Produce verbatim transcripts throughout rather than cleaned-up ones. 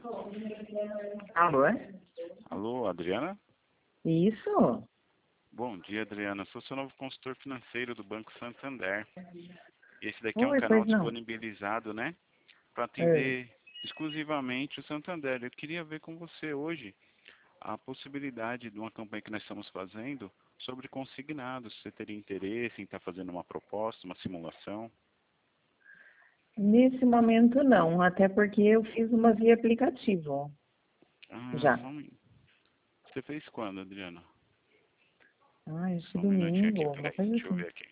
Alô? Alô, Adriana? Isso? Bom dia, Adriana. Sou seu novo consultor financeiro do Banco Santander. Esse daqui é um Oi, canal pois não. disponibilizado, né, para É. atender exclusivamente o Santander. Eu queria ver com você hoje a possibilidade de uma campanha que nós estamos fazendo sobre consignados. Você teria interesse em estar fazendo uma proposta, uma simulação? Nesse momento não, até porque eu fiz uma via aplicativo. Ah, Já. só um... min- Você fez quando, Adriana? Ai, acho que Só um minutinho aqui, domingo, uma peraí. coisa Deixa eu assim. ver aqui.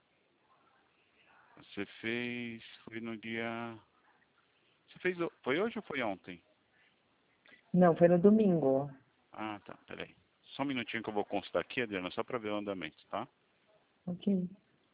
Você fez... Foi no dia... Você fez... o- Foi hoje ou foi ontem? Não, foi no domingo. Ah, tá, peraí. Só um minutinho que eu vou constar aqui, Adriana, só para ver o andamento, tá? Ok.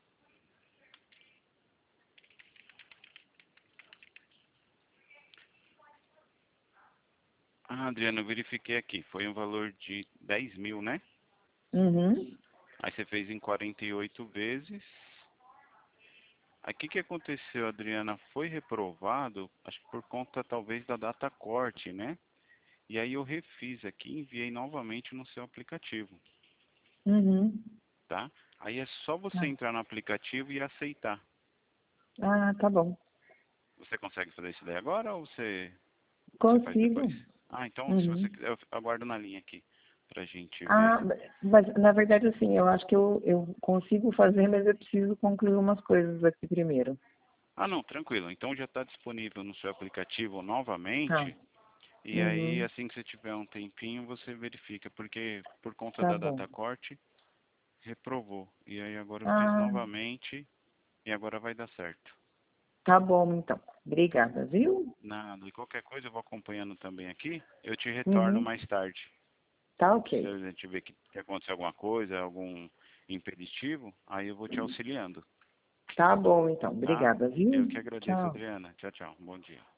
Ah, Adriana, eu verifiquei aqui. Foi um valor de dez mil, né? Uhum. Aí você fez em quarenta e oito vezes. Aí o que que aconteceu, Adriana? Foi reprovado, acho que por conta talvez da data corte, né? E aí eu refiz aqui e enviei novamente no seu aplicativo, Uhum. tá? Aí é só você Ah, entrar no aplicativo e aceitar. ah, tá bom. Você consegue fazer isso daí agora ou você, você faz depois? Consigo. Ah, então se você Uhum. quiser, eu aguardo na linha aqui pra gente ver. Ah, mas na verdade, assim, eu acho que eu, eu consigo fazer, mas eu preciso concluir umas coisas aqui primeiro. Ah, não, tranquilo. Então já está disponível no seu aplicativo Tá. novamente. E aí, Uhum. assim que você tiver um tempinho, você verifica. Porque por conta Tá da bom. data corte, reprovou. E aí agora eu fiz Ah, novamente e agora vai dar certo. tá bom, então. Obrigada, viu? Nada. E qualquer coisa eu vou acompanhando também aqui. Eu te retorno Uhum. mais tarde. Tá Se ok. a gente ver que que aconteceu alguma coisa, algum impeditivo, aí eu vou te auxiliando. Tá bom, então. Tá? Obrigada, Eu viu? que agradeço, Tchau. Adriana. Tchau, tchau. Bom dia.